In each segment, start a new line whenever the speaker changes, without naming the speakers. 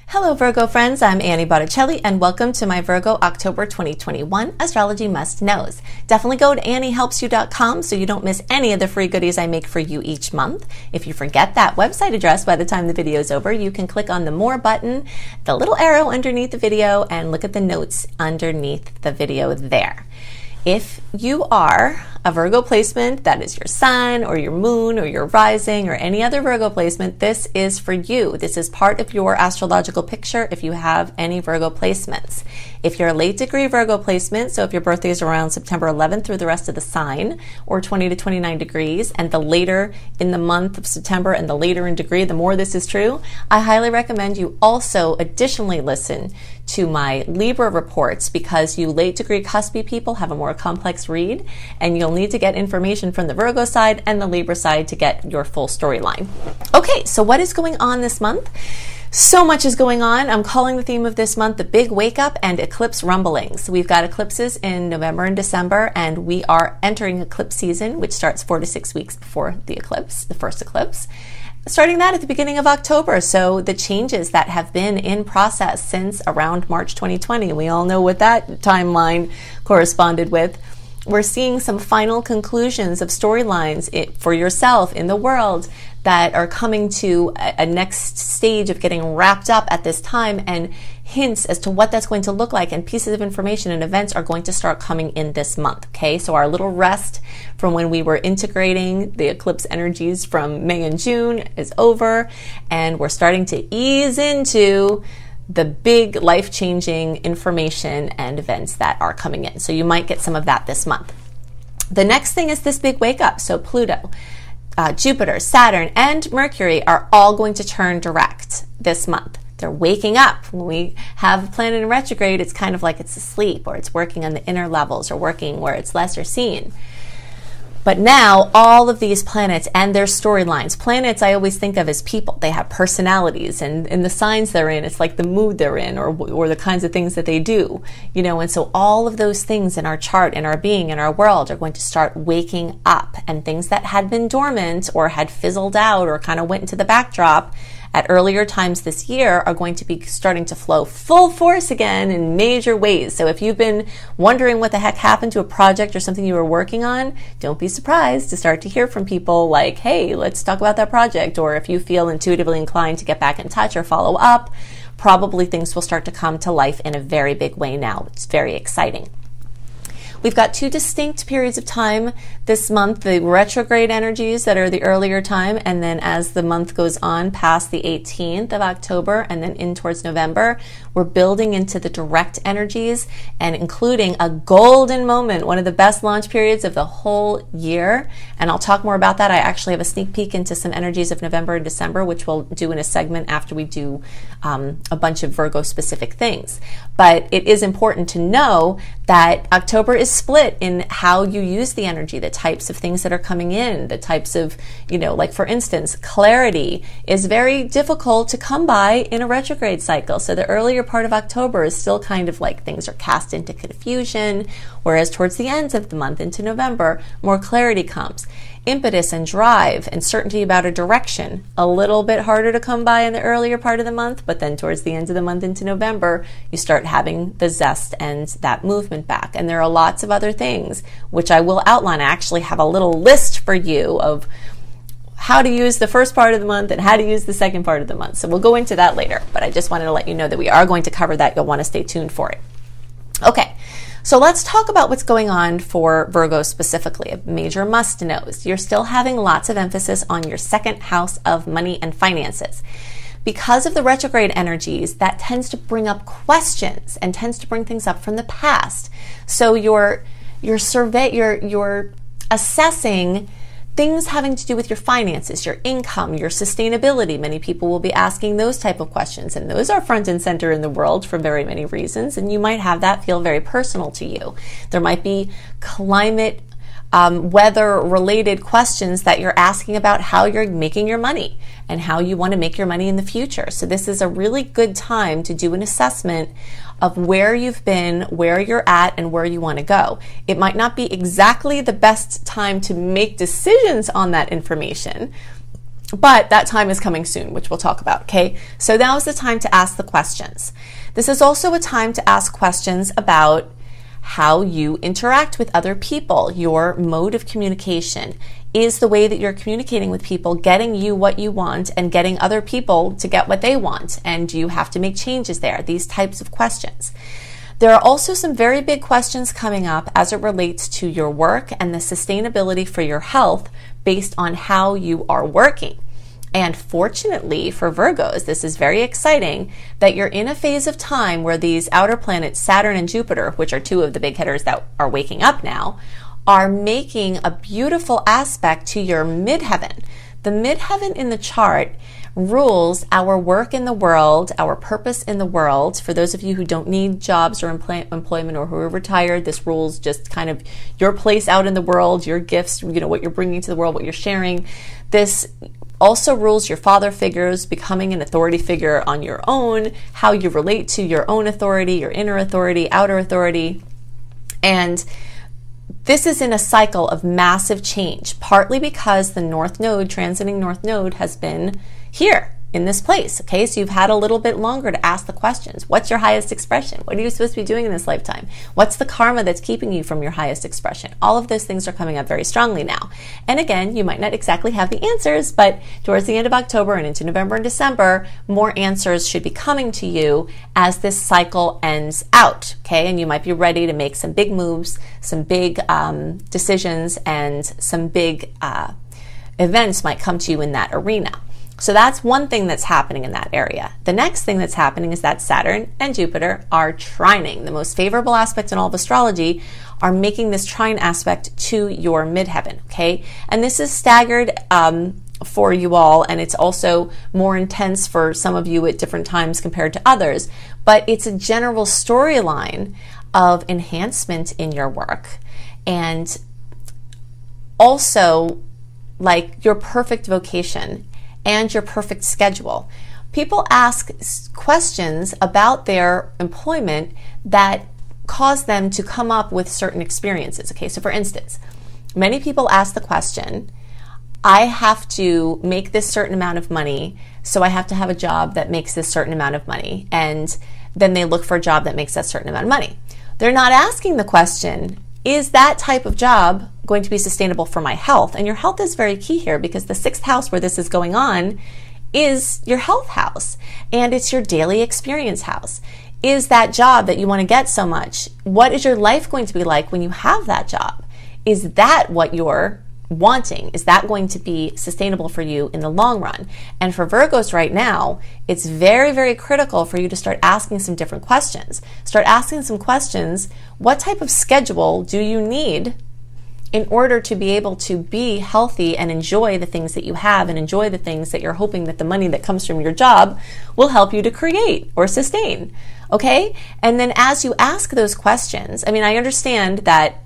Hello Virgo friends, I'm Annie Botticelli and welcome to my Virgo October 2021 Astrology Must Knows. Definitely go to anniehelpsyou.com so you don't miss any of the free goodies I make for you each month. If you forget that website address by the time the video is over, you can click on the More button, the little arrow underneath the video, and look at the notes underneath the video there. If you are a Virgo placement, that is your sun or your moon or your rising or any other Virgo placement, this is for you. This is part of your astrological picture if you have any Virgo placements. If you're a late degree Virgo placement, so if your birthday is around September 11th through the rest of the sign, or 20 to 29 degrees, and the later in the month of September and the later in degree, the more this is true, I highly recommend you also additionally listen to my Libra reports, because you late degree cuspy people have a more complex read and you'll need to get information from the Virgo side and the Libra side to get your full storyline. Okay, so what is going on this month? So much is going on. I'm calling the theme of this month the Big Wake Up and Eclipse Rumblings. We've got eclipses in November and December, and we are entering eclipse season, which starts 4 to 6 weeks before the eclipse, the first eclipse. Starting that at the beginning of October. So the changes that have been in process since around March 2020, we all know what that timeline corresponded with. We're seeing some final conclusions of storylines for yourself in the world that are coming to a next stage of getting wrapped up at this time, and hints as to what that's going to look like and pieces of information and events are going to start coming in this month. Okay, so our little rest from when we were integrating the eclipse energies from May and June is over, and we're starting to ease into the big life-changing information and events that are coming in. So you might get some of that this month. The next thing is this big wake up. So Pluto, Jupiter, Saturn, and Mercury are all going to turn direct this month. They're waking up. When we have a planet in retrograde, it's kind of like it's asleep, or it's working on the inner levels, or working where it's lesser seen. But now all of these planets and their storylines, planets I always think of as people. They have personalities, and in the signs they're in, it's like the mood they're in, or the kinds of things that they do, you know. And so all of those things in our chart, in our being, in our world are going to start waking up, and things that had been dormant or had fizzled out or kind of went into the backdrop at earlier times this year are going to be starting to flow full force again in major ways. So if you've been wondering what the heck happened to a project or something you were working on, don't be surprised to start to hear from people like, hey, let's talk about that project. Or if you feel intuitively inclined to get back in touch or follow up, probably things will start to come to life in a very big way now. It's very exciting. We've got two distinct periods of time this month, the retrograde energies that are the earlier time, and then as the month goes on past the 18th of October and then in towards November, we're building into the direct energies and including a golden moment, one of the best launch periods of the whole year. And I'll talk more about that. I actually have a sneak peek into some energies of November and December, which we'll do in a segment after we do a bunch of Virgo specific things. But it is important to know that October is split in how you use the energy, the types of things that are coming in, the types of, you know, like for instance, clarity is very difficult to come by in a retrograde cycle. So the earlier part of October is still kind of like things are cast into confusion, whereas towards the ends of the month into November, more clarity comes. Impetus and drive and certainty about a direction, a little bit harder to come by in the earlier part of the month, but then towards the end of the month into November, you start having the zest and that movement back. And there are lots of other things, which I will outline. I actually have a little list for you of how to use the first part of the month and how to use the second part of the month. So we'll go into that later, but I just wanted to let you know that we are going to cover that. You'll want to stay tuned for it. Okay. So let's talk about what's going on for Virgo specifically, a major must-knows. You're still having lots of emphasis on your second house of money and finances. Because of the retrograde energies, that tends to bring up questions and tends to bring things up from the past. So you're assessing things having to do with your finances, your income, your sustainability. Many people will be asking those type of questions, and those are front and center in the world for very many reasons, and you might have that feel very personal to you. There might be climate, weather-related questions that you're asking about how you're making your money and how you want to make your money in the future. So this is a really good time to do an assessment of where you've been, where you're at, and where you want to go. It might not be exactly the best time to make decisions on that information, But that time is coming soon, which we'll talk about, okay? So now is the time to ask the questions. This is also a time to ask questions about how you interact with other people, your mode of communication. Is the way that you're communicating with people getting you what you want and getting other people to get what they want? And do you have to make changes there? These types of questions. There are also some very big questions coming up as it relates to your work and the sustainability for your health based on how you are working. And fortunately for Virgos, this is very exciting that you're in a phase of time where these outer planets, Saturn and Jupiter, which are two of the big hitters that are waking up now, are making a beautiful aspect to your midheaven. The midheaven in the chart rules our work in the world, our purpose in the world. For those of you who don't need jobs or employment or who are retired, this rules just kind of your place out in the world, your gifts, what you're bringing to the world, what you're sharing. This also rules your father figures, becoming an authority figure on your own, how you relate to your own authority, your inner authority, outer authority. And this is in a cycle of massive change, partly because the North Node, transiting North Node, has been here in this place. Okay, so you've had a little bit longer to ask the questions. What's your highest expression? What are you supposed to be doing in this lifetime? What's the karma that's keeping you from your highest expression? All of those things are coming up very strongly now. And again, you might not exactly have the answers, but towards the end of October and into November and December, more answers should be coming to you as this cycle ends out. Okay, and you might be ready to make some big moves, some big decisions, and some big events might come to you in that arena. So that's one thing that's happening in that area. The next thing that's happening is that Saturn and Jupiter are trining. The most favorable aspect in all of astrology are making this trine aspect to your midheaven, okay? And this is staggered for you all, and it's also more intense for some of you at different times compared to others. But it's a general storyline of enhancement in your work and also like your perfect vocation and your perfect schedule. People ask questions about their employment that cause them to come up with certain experiences. Okay, so for instance, many people ask the question, I have to make this certain amount of money, so I have to have a job that makes this certain amount of money. And then they look for a job that makes that certain amount of money. They're not asking the question, is that type of job going to be sustainable for my health? And your health is very key here because the 6th house where this is going on is your health house and it's your daily experience house. Is that job that you want to get so much? What is your life going to be like when you have that job? Is that what you're wanting? Is that going to be sustainable for you in the long run? And for Virgos right now, it's very, very critical for you to start asking some different questions. Start asking some questions. What type of schedule do you need in order to be able to be healthy and enjoy the things that you have and enjoy the things that you're hoping that the money that comes from your job will help you to create or sustain? Okay? And then as you ask those questions, I mean, I understand that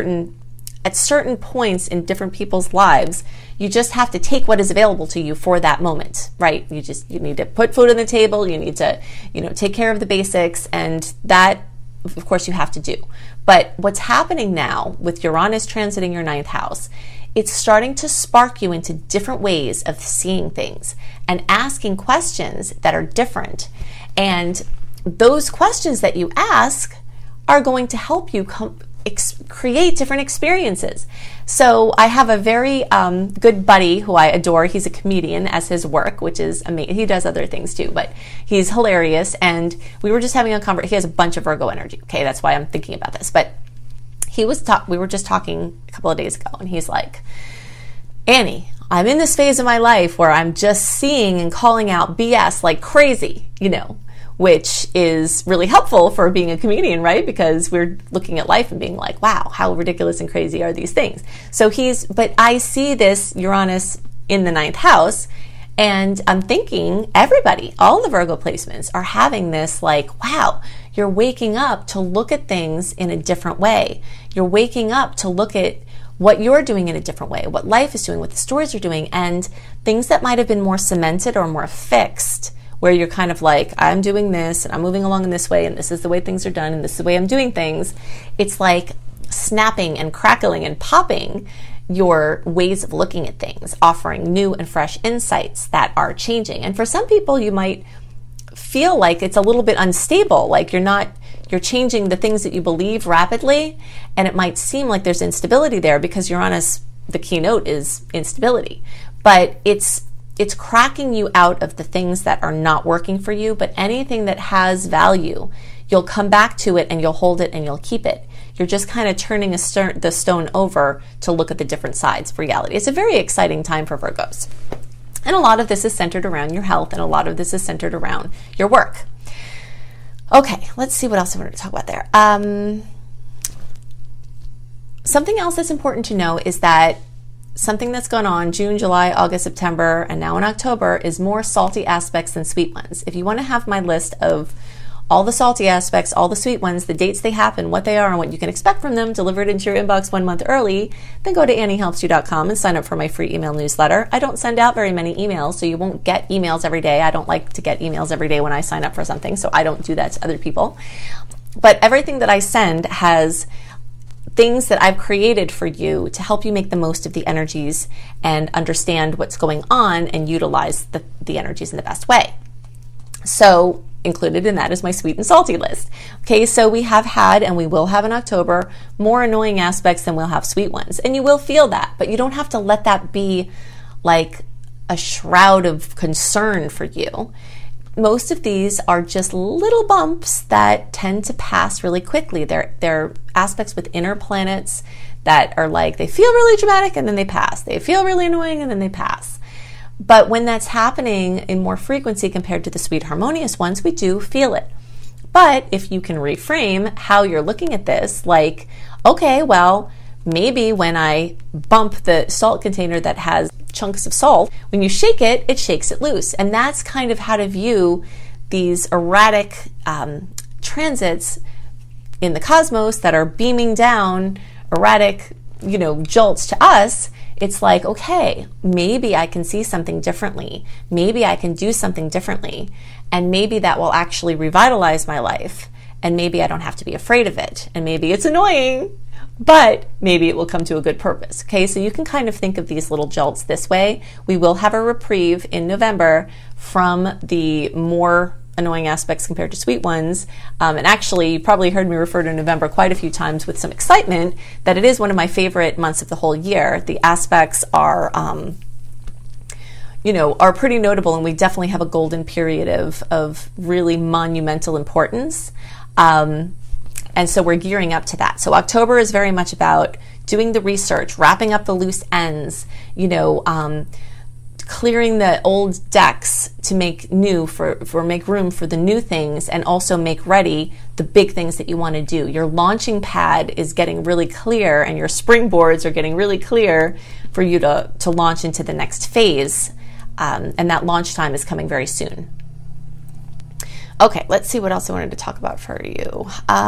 at certain points in different people's lives, you just have to take what is available to you for that moment, right? You need to put food on the table, you need to, take care of the basics, and that, of course, you have to do. But what's happening now with Uranus transiting your 9th house, it's starting to spark you into different ways of seeing things and asking questions that are different. And those questions that you ask are going to help you create different experiences. So I have a very good buddy who I adore. He's a comedian as his work, which is amazing. He does other things too, but he's hilarious. And we were just having a conversation. He has a bunch of Virgo energy. Okay, that's why I'm thinking about this. But we were just talking a couple of days ago, and he's like, Annie, I'm in this phase of my life where I'm just seeing and calling out BS like crazy, which is really helpful for being a comedian, right? Because we're looking at life and being like, wow, how ridiculous and crazy are these things? But I see this Uranus in the 9th house, and I'm thinking everybody, all the Virgo placements are having this like, wow, you're waking up to look at things in a different way. You're waking up to look at what you're doing in a different way, what life is doing, what the stories are doing, and things that might have been more cemented or more fixed, where you're kind of like, I'm doing this and I'm moving along in this way and this is the way things are done and this is the way I'm doing things. It's like snapping and crackling and popping your ways of looking at things, offering new and fresh insights that are changing. And for some people, you might feel like it's a little bit unstable, like you're changing the things that you believe rapidly, and it might seem like there's instability there because Uranus, the keynote is instability. But it's cracking you out of the things that are not working for you, but anything that has value, you'll come back to it and you'll hold it and you'll keep it. You're just kind of turning the stone over to look at the different sides of reality. It's a very exciting time for Virgos. And a lot of this is centered around your health, and a lot of this is centered around your work. Okay, let's see what else I wanted to talk about there. Something else that's important to know is that something that's gone on June, July, August, September, and now in October is more salty aspects than sweet ones. If you want to have my list of all the salty aspects, all the sweet ones, the dates they happen, what they are, and what you can expect from them delivered into your inbox 1 month early, then go to anniehelpsyou.com and sign up for my free email newsletter. I don't send out very many emails, so you won't get emails every day. I don't like to get emails every day when I sign up for something, so I don't do that to other people. But everything that I send has things that I've created for you to help you make the most of the energies and understand what's going on and utilize the energies in the best way. So included in that is my sweet and salty list. Okay, so we have had, and we will have in October, more annoying aspects than we'll have sweet ones. And you will feel that, but you don't have to let that be like a shroud of concern for you. Most of these are just little bumps that tend to pass really quickly. They're aspects with inner planets that are like, they feel really dramatic and then they pass. They feel really annoying and then they pass. But when that's happening in more frequency compared to the sweet, harmonious ones, we do feel it. But if you can reframe how you're looking at this, like, okay, well, maybe when I bump the salt container that has chunks of salt, when you shake it, it shakes it loose. And that's kind of how to view these erratic transits in the cosmos that are beaming down, erratic, jolts to us. It's like, okay, maybe I can see something differently. Maybe I can do something differently. And maybe that will actually revitalize my life. And maybe I don't have to be afraid of it. And maybe it's annoying, but maybe it will come to a good purpose. Okay, so you can kind of think of these little jolts this way. We will have a reprieve in November from the more annoying aspects compared to sweet ones. And actually, you probably heard me refer to November quite a few times with some excitement that it is one of my favorite months of the whole year. The aspects are, are pretty notable, and we definitely have a golden period of really monumental importance. And so we're gearing up to that. So October is very much about doing the research, wrapping up the loose ends, clearing the old decks to make new make room for the new things, and also make ready the big things that you want to do. Your launching pad is getting really clear, and your springboards are getting really clear for you to launch into the next phase. And that launch time is coming very soon. Okay, let's see what else I wanted to talk about for you.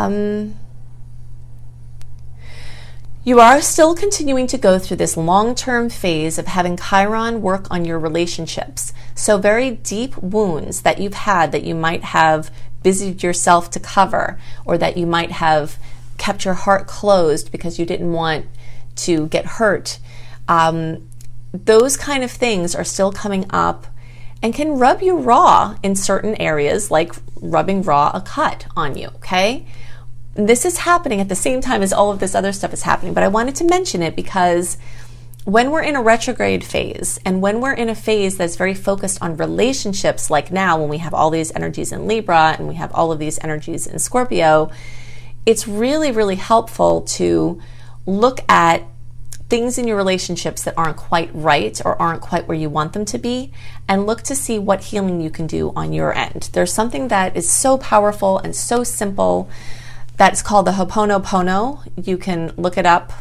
You are still continuing to go through this long-term phase of having Chiron work on your relationships. So very deep wounds that you've had that you might have busied yourself to cover, or that you might have kept your heart closed because you didn't want to get hurt. Those kind of things are still coming up and can rub you raw in certain areas, like rubbing raw a cut on you, okay? This is happening at the same time as all of this other stuff is happening, but I wanted to mention it because when we're in a retrograde phase, and when we're in a phase that's very focused on relationships, like now when we have all these energies in Libra and we have all of these energies in Scorpio, it's really, really helpful to look at things in your relationships that aren't quite right or aren't quite where you want them to be, and look to see what healing you can do on your end. There's something that is so powerful and so simple that's called the Ho'oponopono. You can look it up,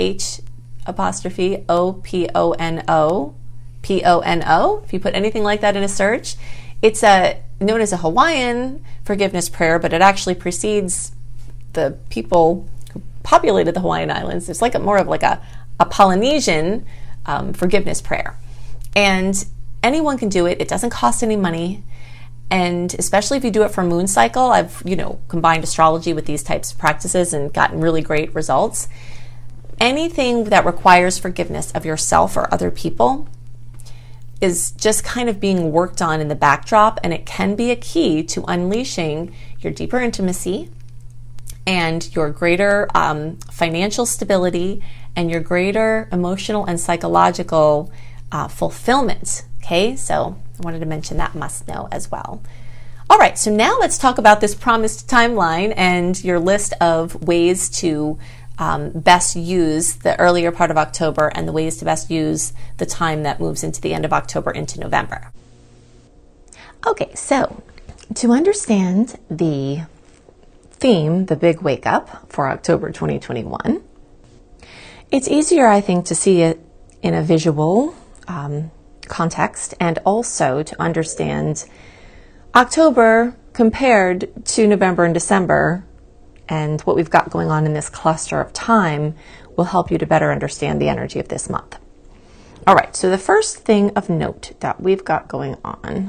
H''Oponopono. If you put anything like that in a search, it's known as a Hawaiian forgiveness prayer, but it actually precedes the people who populated the Hawaiian Islands. It's like more of like a Polynesian forgiveness prayer. And anyone can do it. It doesn't cost any money. And especially if you do it for moon cycle, I've, combined astrology with these types of practices and gotten really great results. anything that requires forgiveness of yourself or other people is just kind of being worked on in the backdrop, and it can be a key to unleashing your deeper intimacy and your greater financial stability and your greater emotional and psychological fulfillment. Okay, so I wanted to mention that must know as well. All right, so now let's talk about this promised timeline and your list of ways to best use the earlier part of October and the ways to best use the time that moves into the end of October into November. Okay, so to understand the theme, the big wake up for October 2021, it's easier, I think, to see it in a visual context and also to understand October compared to November and December, and what we've got going on in this cluster of time will help you to better understand the energy of this month. All right, so the first thing of note that we've got going on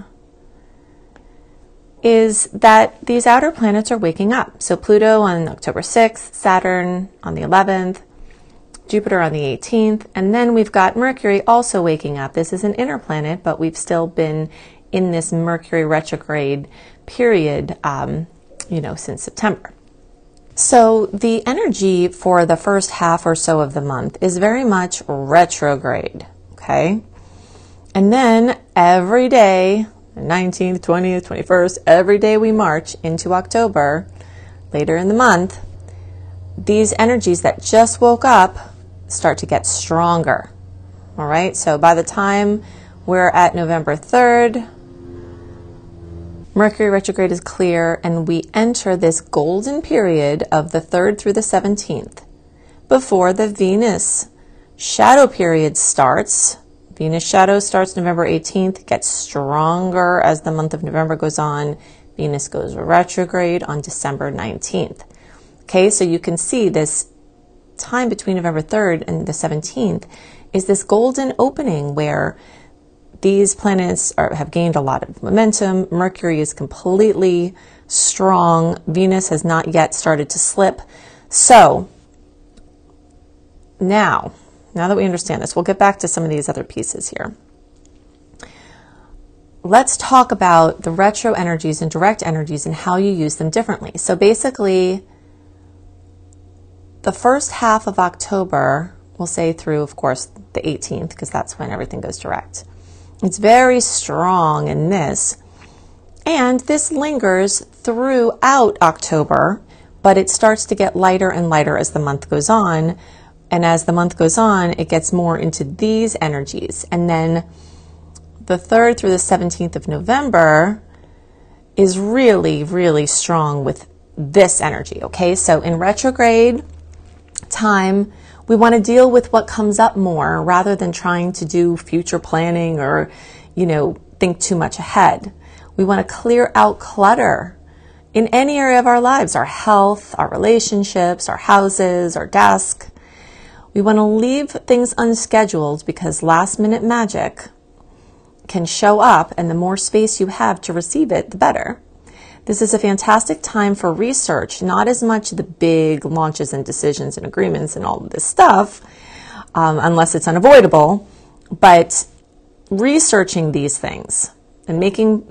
is that these outer planets are waking up. So Pluto on October 6th, Saturn on the 11th, Jupiter on the 18th, and then we've got Mercury also waking up. This is an inner planet, but we've still been in this Mercury retrograde period, since September. So the energy for the first half or so of the month is very much retrograde, okay? And then every day, the 19th, 20th, 21st, every day we march into October, later in the month, these energies that just woke up start to get stronger, all right? So by the time we're at November 3rd, Mercury retrograde is clear, and we enter this golden period of the 3rd through the 17th before the Venus shadow period starts. Venus shadow starts November 18th, gets stronger as the month of November goes on. Venus goes retrograde on December 19th. Okay, so you can see this time between November 3rd and the 17th is this golden opening where these planets have gained a lot of momentum. Mercury is completely strong. Venus has not yet started to slip. So now that we understand this, we'll get back to some of these other pieces here. Let's talk about the retro energies and direct energies and how you use them differently. So basically, the first half of October, we'll say through, of course, the 18th, because that's when everything goes direct. It's very strong in this, and this lingers throughout October, but it starts to get lighter and lighter as the month goes on, and as the month goes on, it gets more into these energies. And then the 3rd through the 17th of November is really, really strong with this energy, okay? So in retrograde time, we want to deal with what comes up more rather than trying to do future planning or, think too much ahead. We want to clear out clutter in any area of our lives, our health, our relationships, our houses, our desk. We want to leave things unscheduled because last minute magic can show up, and the more space you have to receive it, the better. This is a fantastic time for research, not as much the big launches and decisions and agreements and all of this stuff, unless it's unavoidable, but researching these things and making,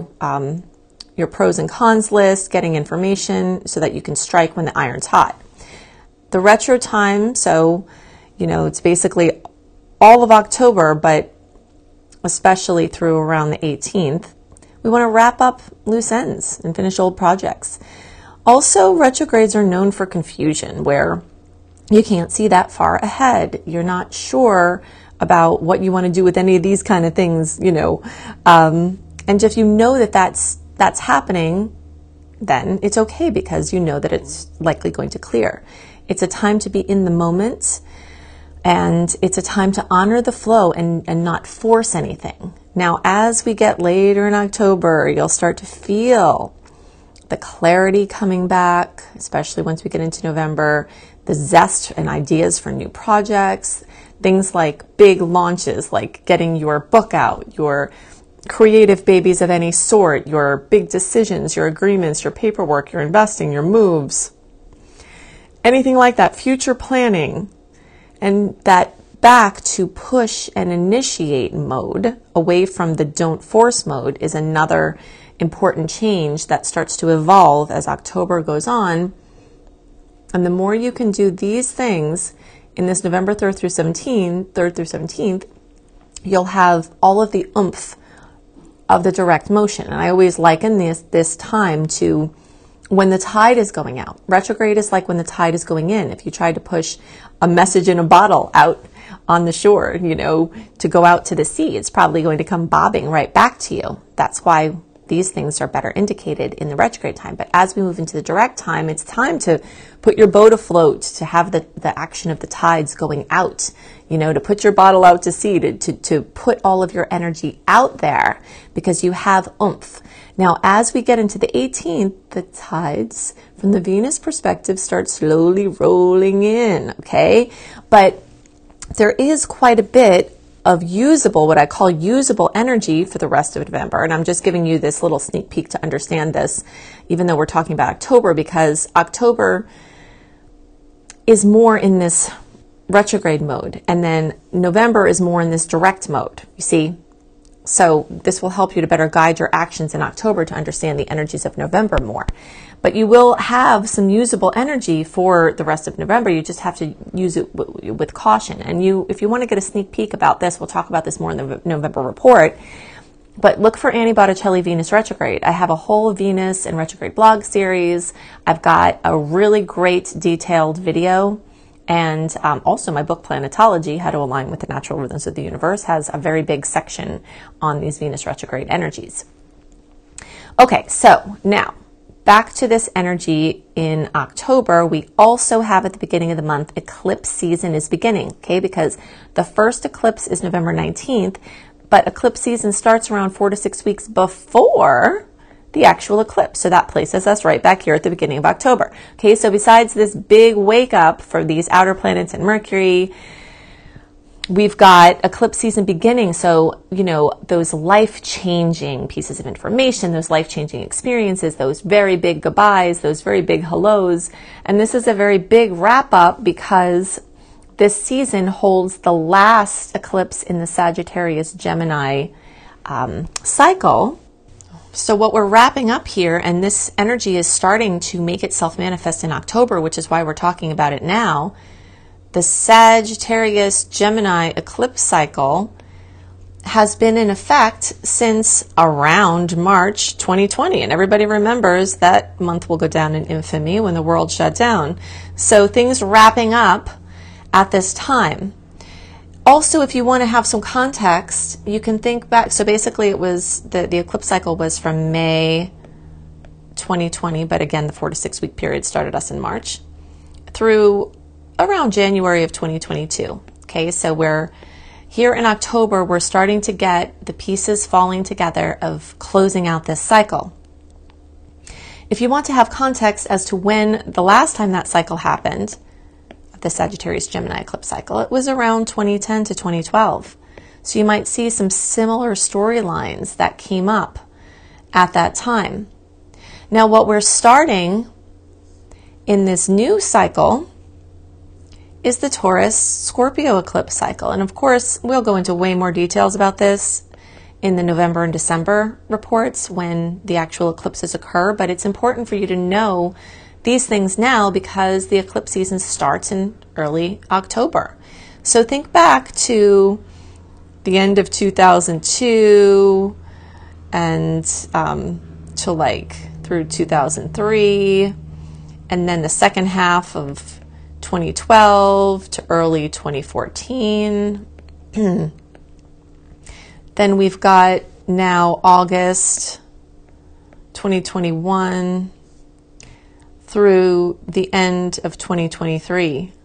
your pros and cons list, getting information so that you can strike when the iron's hot. The retro time, so, it's basically all of October, but especially through around the 18th, we want to wrap up loose ends and finish old projects. Also, retrogrades are known for confusion, where you can't see that far ahead. You're not sure about what you want to do with any of these kind of things, and if you know that that's happening, then it's okay because you know that it's likely going to clear. It's a time to be in the moment, and it's a time to honor the flow and not force anything. Now, as we get later in October, you'll start to feel the clarity coming back, especially once we get into November, the zest and ideas for new projects, things like big launches, like getting your book out, your creative babies of any sort, your big decisions, your agreements, your paperwork, your investing, your moves, anything like that, future planning. And that back to push and initiate mode away from the don't force mode is another important change that starts to evolve as October goes on. And the more you can do these things in this November 3rd through 17th, you'll have all of the oomph of the direct motion. And I always liken this time to when the tide is going out. Retrograde is like when the tide is going in. If you tried to push a message in a bottle out on the shore, to go out to the sea, it's probably going to come bobbing right back to you. That's why these things are better indicated in the retrograde time. But as we move into the direct time, it's time to put your boat afloat, to have the action of the tides going out, to put your bottle out to sea, to put all of your energy out there because you have oomph. Now, as we get into the 18th, the tides from the Venus perspective start slowly rolling in, okay? But there is quite a bit of what I call usable energy for the rest of November. And I'm just giving you this little sneak peek to understand this, even though we're talking about October, because October is more in this retrograde mode. And then November is more in this direct mode, you see? So this will help you to better guide your actions in October to understand the energies of November more. But you will have some usable energy for the rest of November. You just have to use it with caution. And if you want to get a sneak peek about this, we'll talk about this more in the November report. But look for Annie Botticelli Venus Retrograde. I have a whole Venus and retrograde blog series. I've got a really great detailed video. And also my book, Planetology, How to Align with the Natural Rhythms of the Universe, has a very big section on these Venus retrograde energies. Okay, so now back to this energy in October. We also have at the beginning of the month, eclipse season is beginning, okay? Because the first eclipse is November 19th, but eclipse season starts around 4 to 6 weeks before the actual eclipse. So that places us right back here at the beginning of October. Okay, so besides this big wake up for these outer planets and Mercury, we've got eclipse season beginning. So, those life-changing pieces of information, those life-changing experiences, those very big goodbyes, those very big hellos. And this is a very big wrap up because this season holds the last eclipse in the Sagittarius Gemini cycle. So what we're wrapping up here, and this energy is starting to make itself manifest in October, which is why we're talking about it now. The Sagittarius Gemini eclipse cycle has been in effect since around March 2020. And everybody remembers that month will go down in infamy when the world shut down. So things wrapping up at this time. Also, if you want to have some context, you can think back. So basically it was, the eclipse cycle was from May 2020, but again, the 4 to 6 week period started us in March, through around January of 2022. Okay, so we're here in October, we're starting to get the pieces falling together of closing out this cycle. If you want to have context as to when the last time that cycle happened, the Sagittarius Gemini eclipse cycle, it was around 2010 to 2012. So you might see some similar storylines that came up at that time. Now what we're starting in this new cycle is the Taurus Scorpio eclipse cycle. And of course, we'll go into way more details about this in the November and December reports when the actual eclipses occur, but it's important for you to know these things now because the eclipse season starts in early October. So think back to the end of 2002 and to like through 2003, and then the second half of 2012 to early 2014. Then we've got now August 2021 through the end of 2023.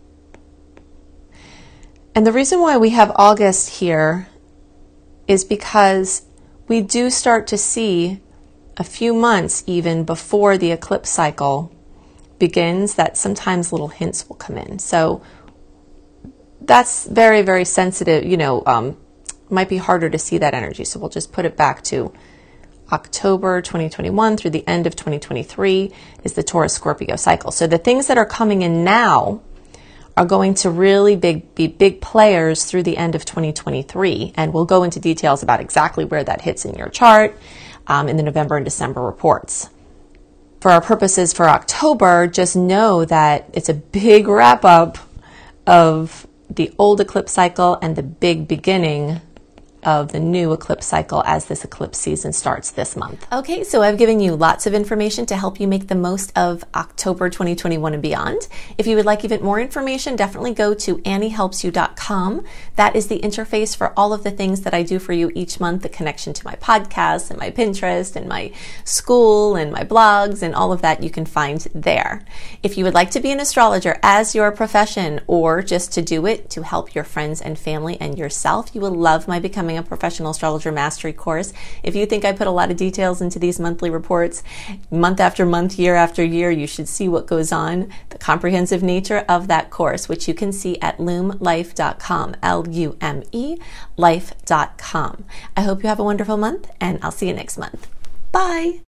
And the reason why we have August here is because we do start to see a few months even before the eclipse cycle begins that sometimes little hints will come in. So that's very, very sensitive, might be harder to see that energy. So we'll just put it back to October 2021 through the end of 2023 is the Taurus Scorpio cycle. So the things that are coming in now are going to really be big players through the end of 2023. And we'll go into details about exactly where that hits in your chart in the November and December reports. For our purposes for October, just know that it's a big wrap up of the old eclipse cycle and the big beginning of the new eclipse cycle as this eclipse season starts this month. Okay, so I've given you lots of information to help you make the most of October 2021 and beyond. If you would like even more information, definitely go to anniehelpsyou.com. That is the interface for all of the things that I do for you each month, the connection to my podcasts and my Pinterest and my school and my blogs and all of that you can find there. If you would like to be an astrologer as your profession or just to do it to help your friends and family and yourself, you will love my Becoming a Professional Astrologer Mastery course. If you think I put a lot of details into these monthly reports, month after month, year after year, you should see what goes on, the comprehensive nature of that course, which you can see at lumelife.com, Lume life.com. I hope you have a wonderful month, and I'll see you next month. Bye.